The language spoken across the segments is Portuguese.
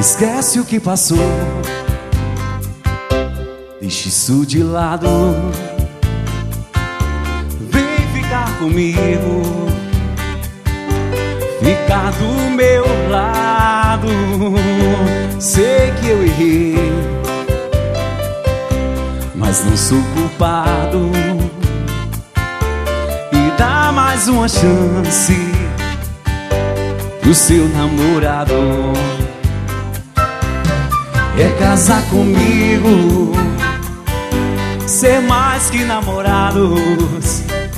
Esquece o que passou, deixa isso de lado. Vem ficar comigo, ficar do meu lado. Sei que eu errei, mas não sou culpado. E dá mais uma chance pro seu namorado. É casar comigo, ser mais que namorados,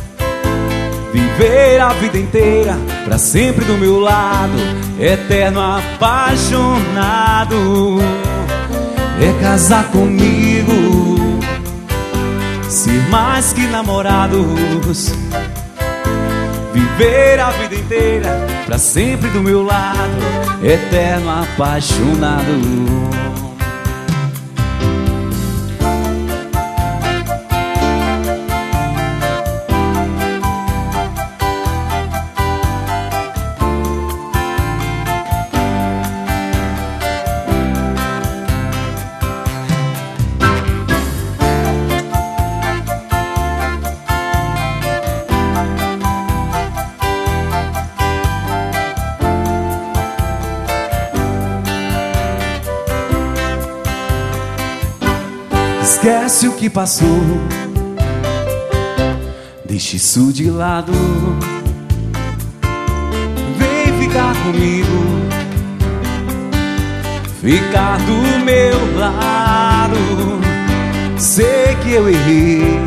viver a vida inteira pra sempre do meu lado, eterno apaixonado. É casar comigo, ser mais que namorados, viver a vida inteira pra sempre do meu lado, eterno apaixonado. Esquece o que passou, deixa isso de lado. Vem ficar comigo, ficar do meu lado. Sei que eu errei,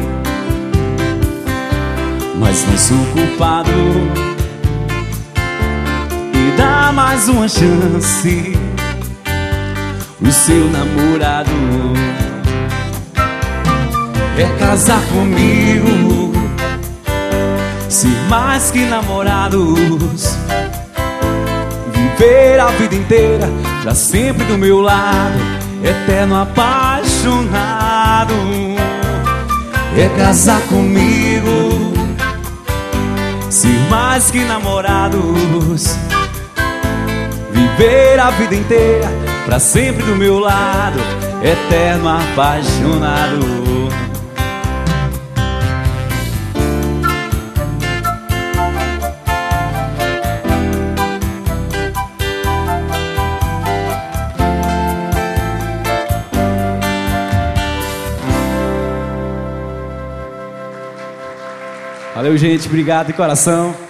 mas não sou culpado. E dá mais uma chance pro seu namorado. É casar comigo, ser mais que namorados, viver a vida inteira pra sempre do meu lado, eterno apaixonado. É casar comigo, ser mais que namorados, viver a vida inteira pra sempre do meu lado, eterno apaixonado. Valeu, gente. Obrigado de coração.